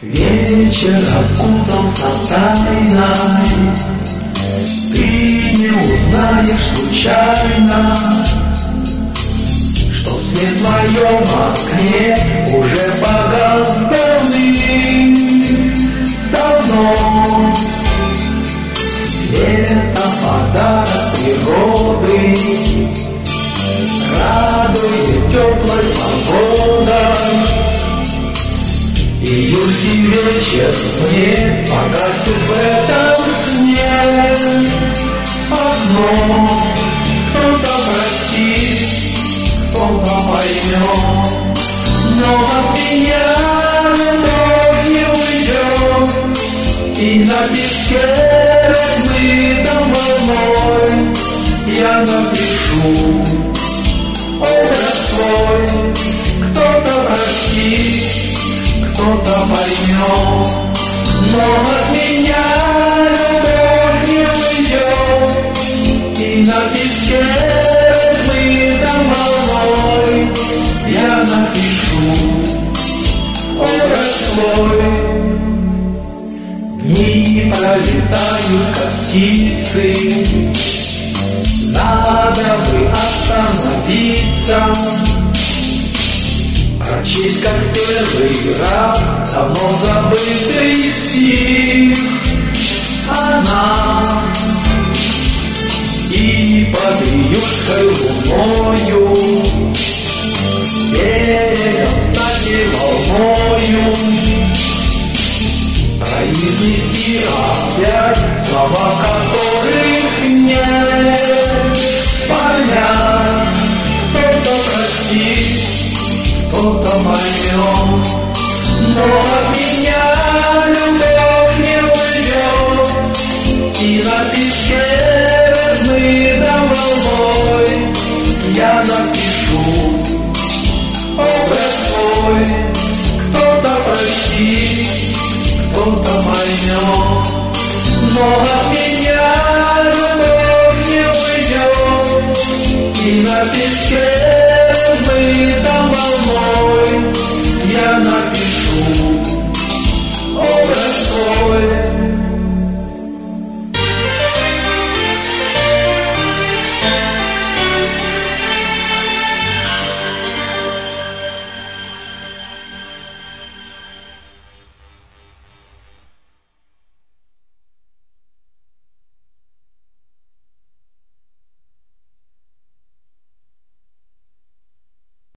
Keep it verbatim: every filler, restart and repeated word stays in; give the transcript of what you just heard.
Вечер окутался тайной, ты не узнаешь случайно, что свет в моем окне уже погас давным-давно. Это подарок природы, радует теплой погодой. Июльский вечер мне погасит в этом сне одно. Кто-то простит, кто-то поймет, но от меня любовь не уйдет. И на песке размытом волной я напишу образ свой. Кто-то простит, кто-то поймет, но от меня любовь не уйдет. И на песке размытом волной я напишу образ свой. Дни пролетают, как птицы, надо бы остановиться, прочесть, как первый раз давно забытый стих о нас. И под июльской луною берегом стать волною произнести опять слова, которых нет понять. Кто-то простит, кто-то поймет, но от меня любовь не уйдет. И на песке размытом волной я напишу образ свой. Кто-то простит, кто-то поймет, но от меня любовь не уйдет. И на песке размытом волной я напишу